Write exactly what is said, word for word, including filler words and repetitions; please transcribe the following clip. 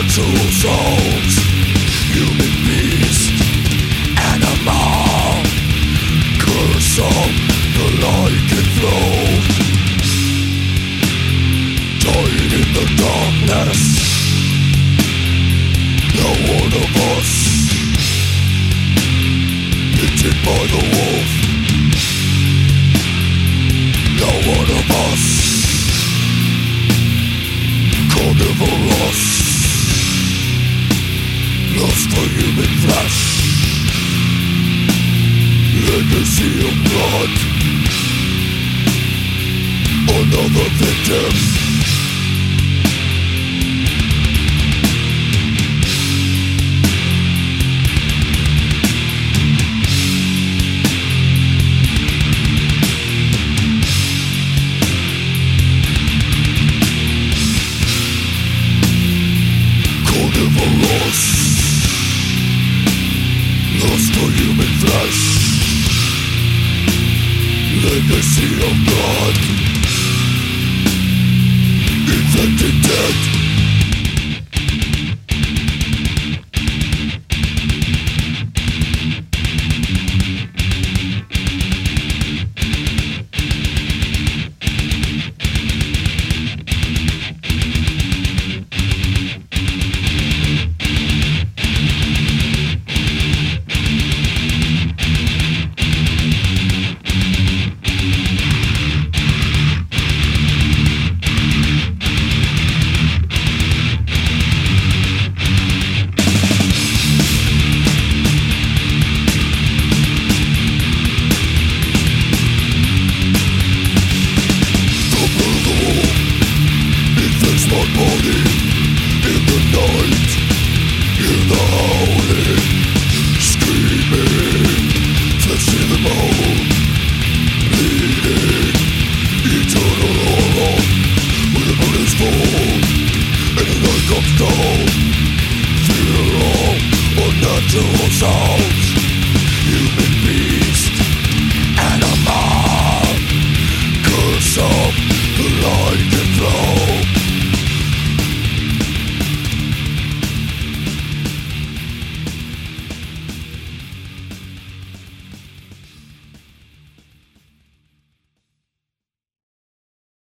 Unnatural souls, human beast, animal, curse of the lycanthrope, dying in the darkness. Not one of us, eaten by the wolf. Not one of us, carnivorous, lost for human flesh, legacy of blood, another victim. Carnivorous, lost for human flesh, legacy of blood, infected dead. My body in the night, hear the howling, screaming, flesh in the bone, bleeding, eternal horror, when the moon is full, and the night comes down, fear all unnatural sounds, human beings.